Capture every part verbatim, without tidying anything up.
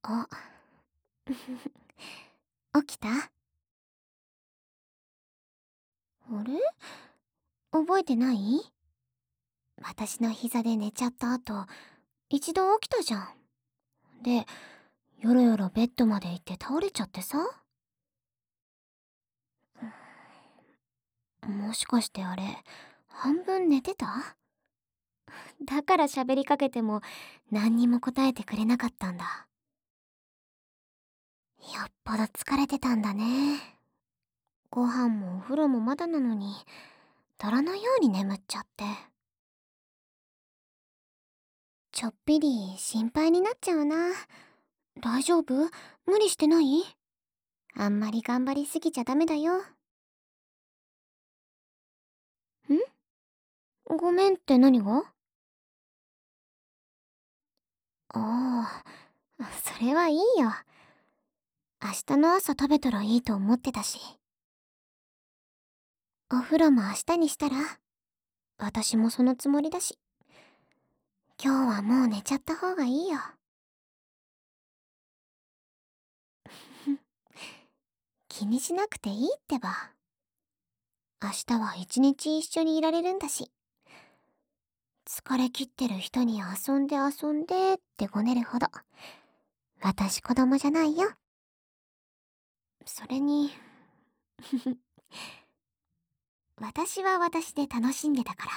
あ、起きた？あれ、覚えてない？私の膝で寝ちゃった後、一度起きたじゃん。で、よろよろベッドまで行って倒れちゃってさ。もしかしてあれ、半分寝てた？だから喋りかけても何にも答えてくれなかったんだ。よっぽど疲れてたんだね。ご飯もお風呂もまだなのに、虎のように眠っちゃって。ちょっぴり心配になっちゃうな。大丈夫？無理してない？あんまり頑張りすぎちゃダメだよ。ん？ごめんって何が？ああ、それはいいよ。明日の朝食べたらいいと思ってたし。お風呂も明日にしたら？私もそのつもりだし。今日はもう寝ちゃった方がいいよ。気にしなくていいってば。明日は一日一緒にいられるんだし。疲れ切ってる人に遊んで遊んでってごねるほど、私子供じゃないよ。それに、私は私で楽しんでたから。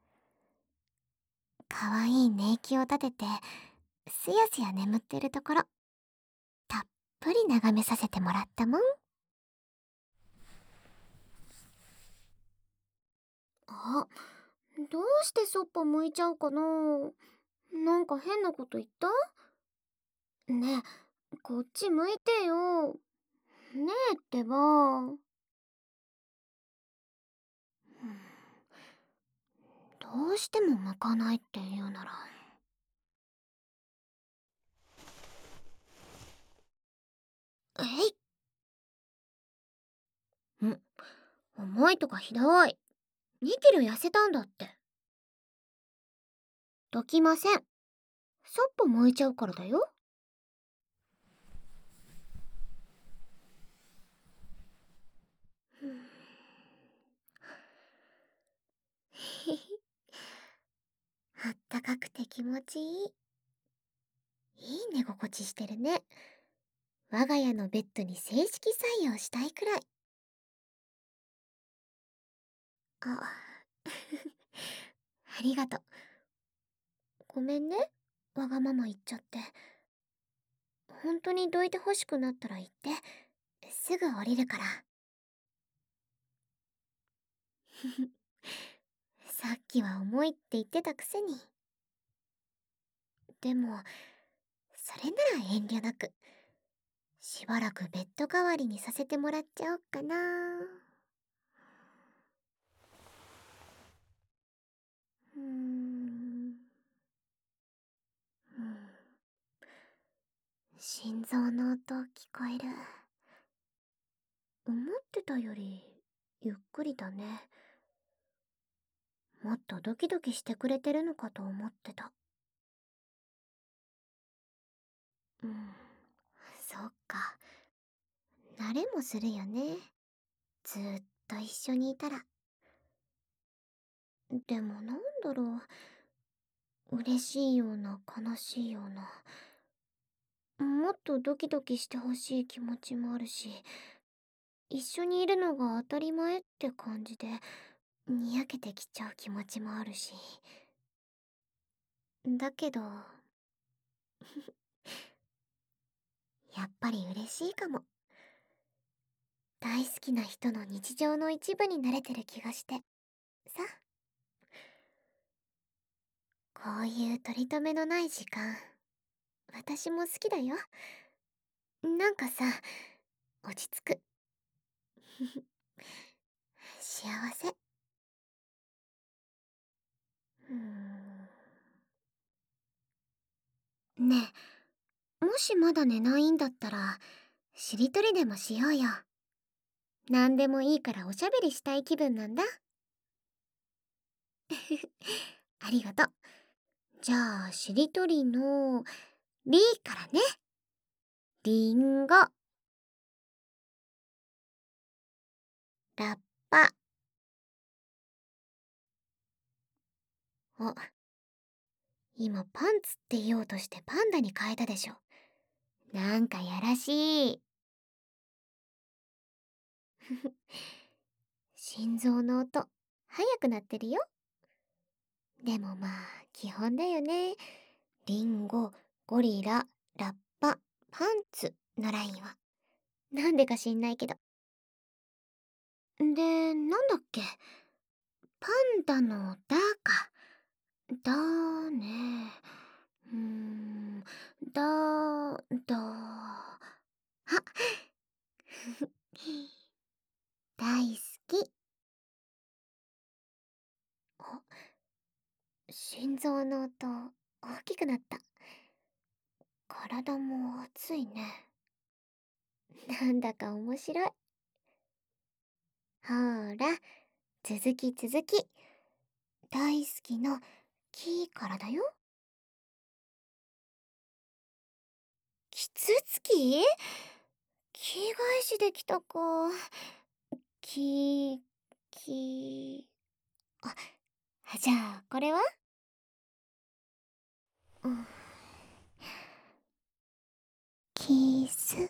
可愛い寝息を立てて、すやすや眠ってるところ、たっぷり眺めさせてもらったもん。あ、どうしてそっぽ向いちゃうかな。なんか変なこと言った？ねえ、こっち向いてよ。ねえってば。どうしても向かないって言うなら。えい。ん、重いとかひどい。にキロ痩せたんだって。どきません。そっぽ向いちゃうからだよ。あったかくて気持ちいい。いい寝心地してるね。我が家のベッドに正式採用したいくらい。あ、ありがとう。ごめんね。わがまま言っちゃって。本当にどいて欲しくなったら言って。すぐ降りるから。さっきは重いって言ってたくせに。でも、それなら遠慮なく。しばらくベッド代わりにさせてもらっちゃおっかな。うーん。うん、心臓の音聞こえる。思ってたよりゆっくりだね。もっとドキドキしてくれてるのかと思ってた。うん、そっか。慣れもするよね。ずーっと一緒にいたら。でもなんだろう。嬉しいような悲しいような。もっとドキドキしてほしい気持ちもあるし、一緒にいるのが当たり前って感じで、にやけてきちゃう気持ちもあるし。だけど、やっぱり嬉しいかも。大好きな人の日常の一部になれてる気がして。さ、こういう取り留めのない時間、私も好きだよ。なんかさ、落ち着く。幸せ。うーん。ねえ、もしまだ寝ないんだったら、しりとりでもしようよ。なんでもいいからおしゃべりしたい気分なんだ。ありがとう。じゃあ、しりとりの、リーからね。 リンゴ、ラッパ。あ、今パンツって言おうとしてパンダに変えたでしょ。なんかやらしい。心臓の音、速くなってるよ。でもまあ、基本だよね。リンゴ、ゴリラ、ラッパ、パンツのラインは。なんでか知んないけど。で、なんだっけ。パンダのだか。だね。うーん、だ、だ。あ、大好き。あ、心臓の音、大きくなった。体も熱いね。なんだか面白い。ほーら、続き続き。大好きのキからだよ。キツツキ？キ返しできたか。キ、キ、あ、じゃあこれは？うん、キス。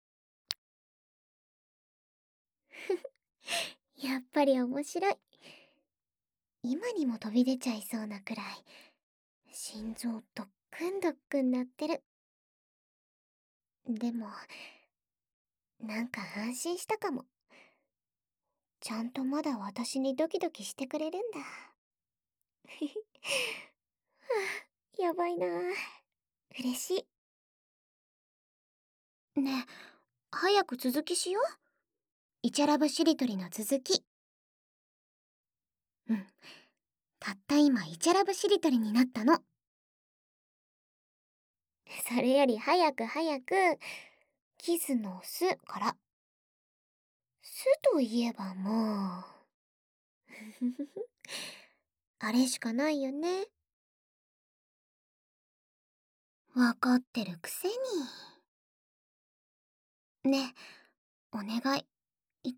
やっぱり面白い。今にも飛び出ちゃいそうなくらい心臓ドックンドックン鳴ってる。でもなんか安心したかも。ちゃんとまだ私にドキドキしてくれるんだ。はあ、やばいな。嬉しい。ねえ、早く続きしよう。イチャラブしりとりの続き。うん。たった今イチャラブしりとりになったの。それより早く早く、キスのスから。スといえばもう。あれしかないよね。わかってるくせに。ねえ、お願い、言って。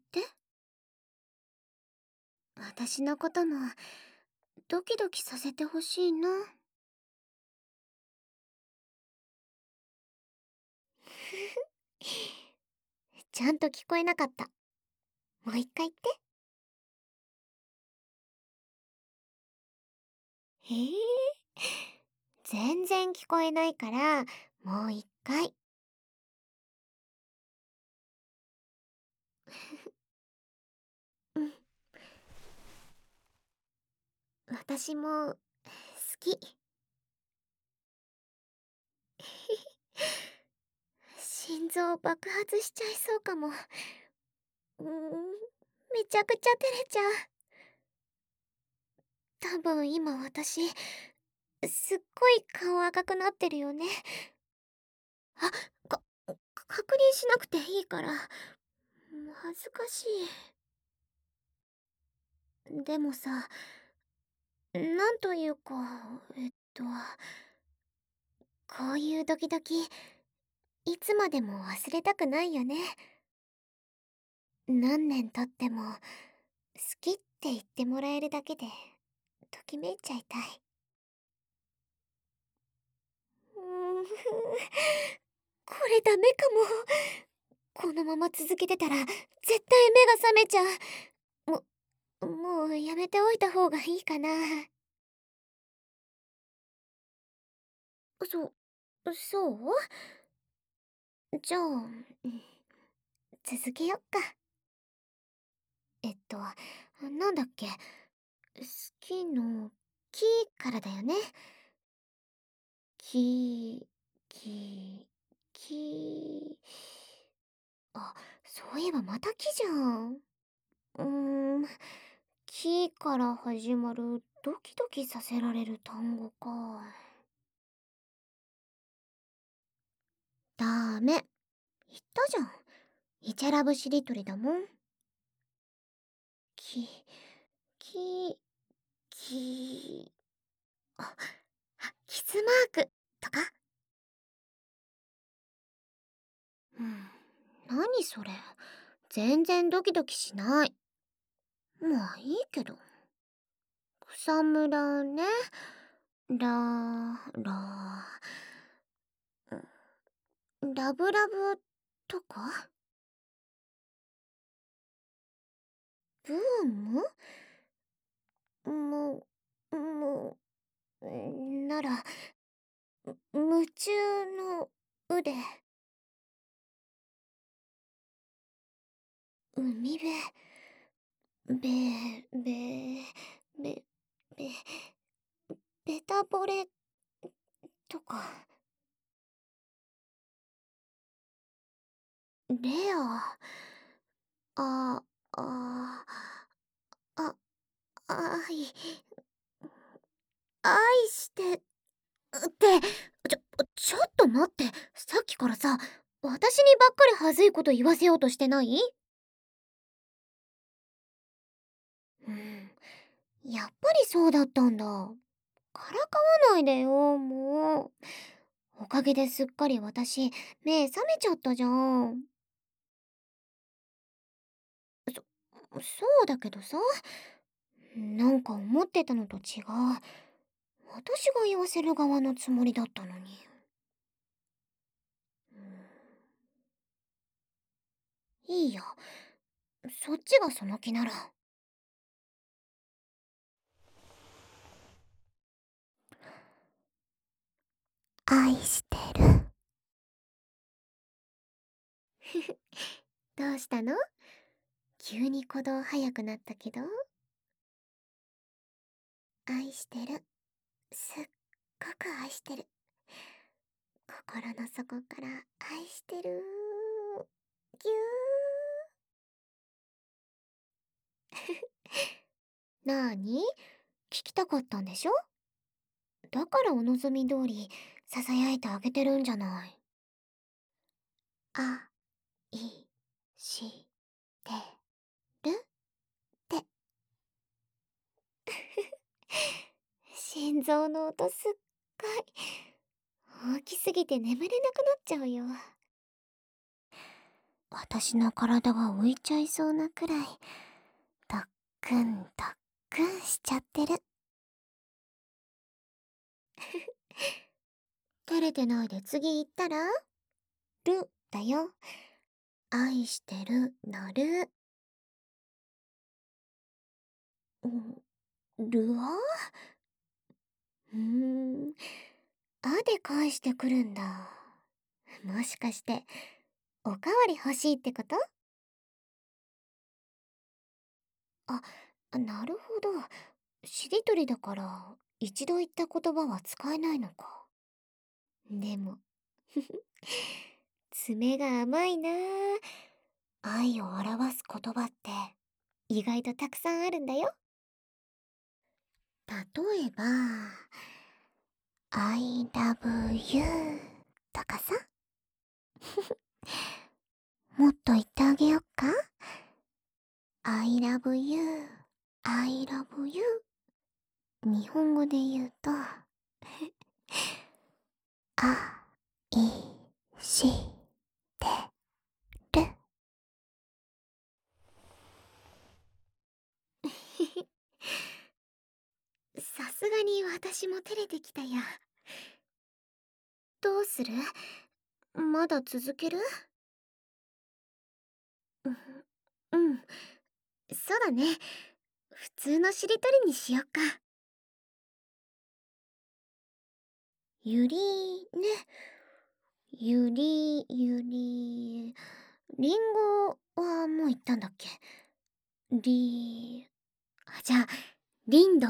私のこともドキドキさせてほしいな。ちゃんと聞こえなかった。もう一回言って。えー、全然聞こえないから、もう一回。うん。私も好き。心臓爆発しちゃいそうかも。うーん、めちゃくちゃ照れちゃう。多分今私、すっごい顔赤くなってるよね。あ、か、確認しなくていいから。もう恥ずかしい。でもさ、なんというか、えっと、こういうドキドキ、いつまでも忘れたくないよね。何年経っても、好きって言ってもらえるだけで、ときめいちゃいたい。うーん、これダメかも。このまま続けてたら、絶対目が覚めちゃう。も、もうやめておいた方がいいかな。そ、そう？じゃあ、うん、続けよっか。えっと、なんだっけ。好きの、きからだよね。き、き、き。あ、そういえばまたきじゃん。うーん、きから始まるドキドキさせられる単語か。ダメ。言ったじゃん。イチャラブしりとりだもん。き、き、き、あ、キスマークとか。 何それ。全然ドキドキしない。まあいいけど。草むらね。ラ、ラ、ラブラブとかブームも、も、なら、夢中の腕。海辺。べ、べ、べ、べ、ベタ惚れとか。レア。あ、あ、あ、愛、愛してって、ちょ、ちょっと待って、さっきからさ、私にばっかり恥ずいこと言わせようとしてない？うん、やっぱりそうだったんだ。からかわないでよ、もう。おかげですっかり私、目覚めちゃったじゃん。そ、そうだけどさ、なんか思ってたのと違う。私が言わせる側のつもりだったのに。うん、いいや、そっちがその気なら。愛してる。どうしたの？急に鼓動早くなったけど。愛してる。すっごく愛してる。心の底から愛してる。ぎゅー。なーに？聞きたかったんでしょ？だからお望み通り、囁いてあげてるんじゃない。あ、い、し、て、るって。心臓の音すっごい大きすぎて眠れなくなっちゃうよ。私の体が浮いちゃいそうなくらい、ドックンドックンしちゃってる。照れてないで次言ったら、るだよ。愛してるのる。うん、るはうーん。あで返してくるんだ。もしかして、おかわり欲しいってこと？あ、なるほど。しりとりだから、一度言った言葉は使えないのか。でも、爪が甘いなあ。愛を表す言葉って、意外とたくさんあるんだよ。例えば、I love you とかさ。もっと言ってあげよっか？ I love you, I love you。日本語で言うと、あ、い、し、て、る。さすがに私も照れてきたや。どうする？まだ続ける？うん、うん、そうだね。普通のしりとりにしよっか。ゆりね。ゆり、ゆり。りんごはもう言ったんだっけ？り、あ、じゃあ、リンド。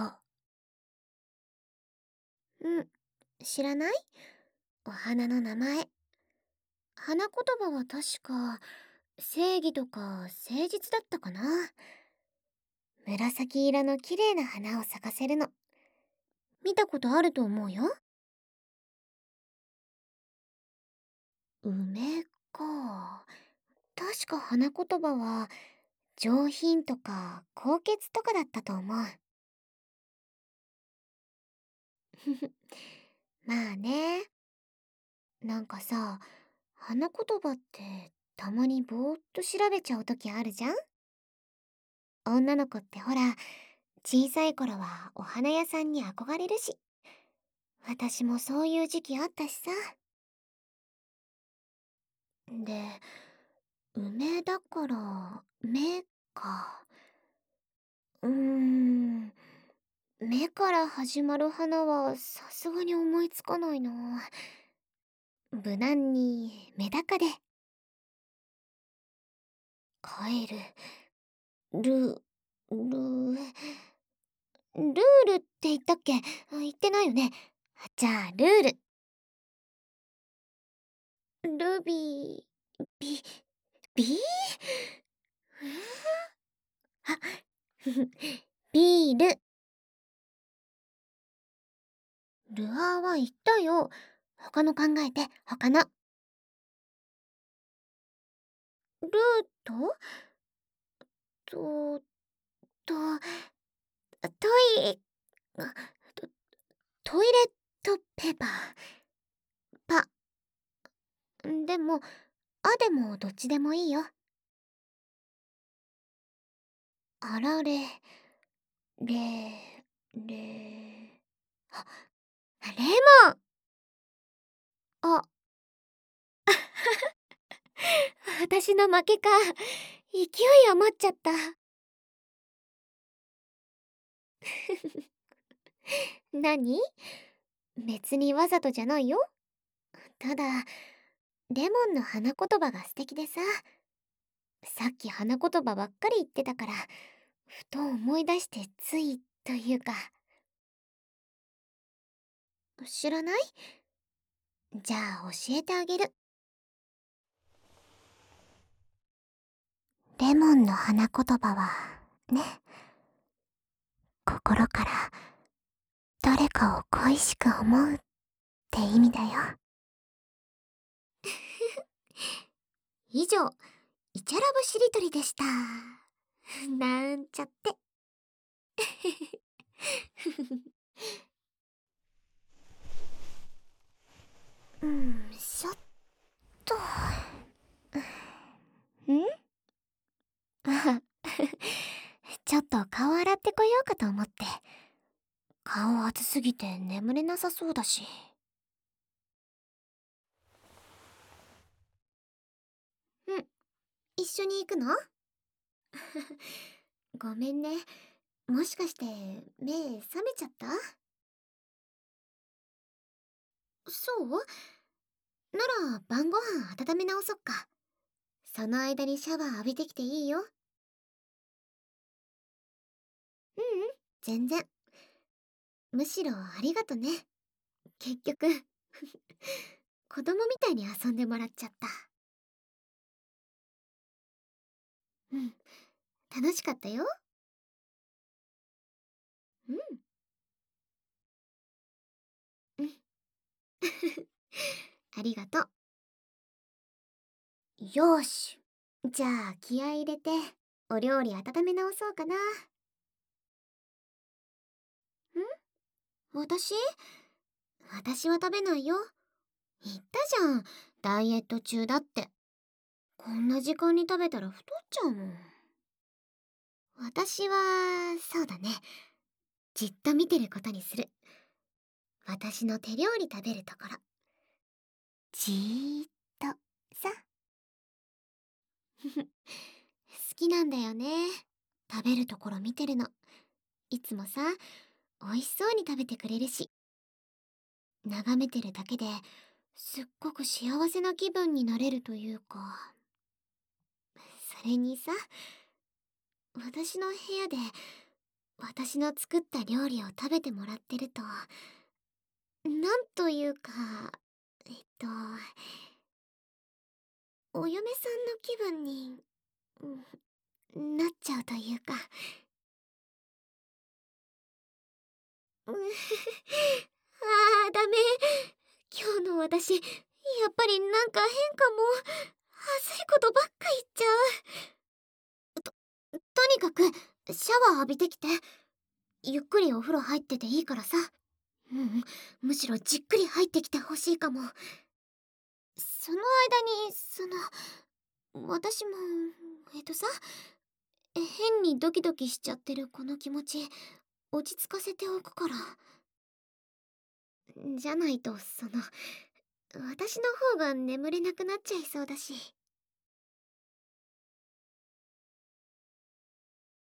うん、知らない？お花の名前。花言葉は確か、正義とか誠実だったかな。紫色の綺麗な花を咲かせるの。見たことあると思うよ。梅か。確か花言葉は、上品とか高潔とかだったと思う。まあね。なんかさ、花言葉ってたまにぼーっと調べちゃう時あるじゃん。女の子ってほら、小さい頃はお花屋さんに憧れるし、私もそういう時期あったしさ。で、梅だから目か。うーん、目から始まる花はさすがに思いつかないな。無難にメダカで。カエル、ル、ル、ルールって言ったっけ？あ、言ってないよね。じゃあルール。ルビー、ビ、ビーあ、ふふ、ビール。ルアーは言ったよ。他の考えて、他の。ルートと、と、トイ、あト、トイレットペーパー。パ。でも、あでもどっちでもいいよ。あられ、れ、れ、あ、レモン。あ、私の負けか。勢い余っちゃった。何？別にわざとじゃないよ。ただ、レモンの花言葉が素敵でさ。さっき花言葉ばっかり言ってたから、ふと思い出してついというか。知らない？じゃあ教えてあげる。レモンの花言葉は、ね、心から誰かを恋しく思うって意味だよ。以上、イチャラブしりとりでした。なんちゃって。うん、しょっと。んあちょっと顔洗ってこようかと思って。顔熱すぎて眠れなさそうだし。うん、一緒に行くの？ごめんね。もしかして目覚めちゃった？そう？なら晩ご飯温め直そっか。その間にシャワー浴びてきていいよ。ううん、全然。むしろありがとね。結局子供みたいに遊んでもらっちゃった。うん、楽しかったよ。うん。うん。ありがとう。よーし。じゃあ気合い入れてお料理温め直そうかな。ん？私？私は食べないよ。言ったじゃん。ダイエット中だって。こんな時間に食べたら太っちゃうもん。私は、そうだね。じっと見てることにする。私の手料理食べるところ。じーっと、さ。好きなんだよね。食べるところ見てるの。いつもさ、美味しそうに食べてくれるし。眺めてるだけですっごく幸せな気分になれるというか。それにさ、私の部屋で私の作った料理を食べてもらってると、なんというか、えっと、お嫁さんの気分に、うん、なっちゃうというか。うんあー、ダメ。今日の私、やっぱりなんか変かも。恥ずいことばっか言っちゃう。と、とにかく、シャワー浴びてきて。ゆっくりお風呂入ってていいからさ。うん、むしろじっくり入ってきてほしいかも。その間に、その、 私も、えっとさ、変にドキドキしちゃってるこの気持ち、落ち着かせておくから。じゃないと、その、私の方が眠れなくなっちゃいそうだし。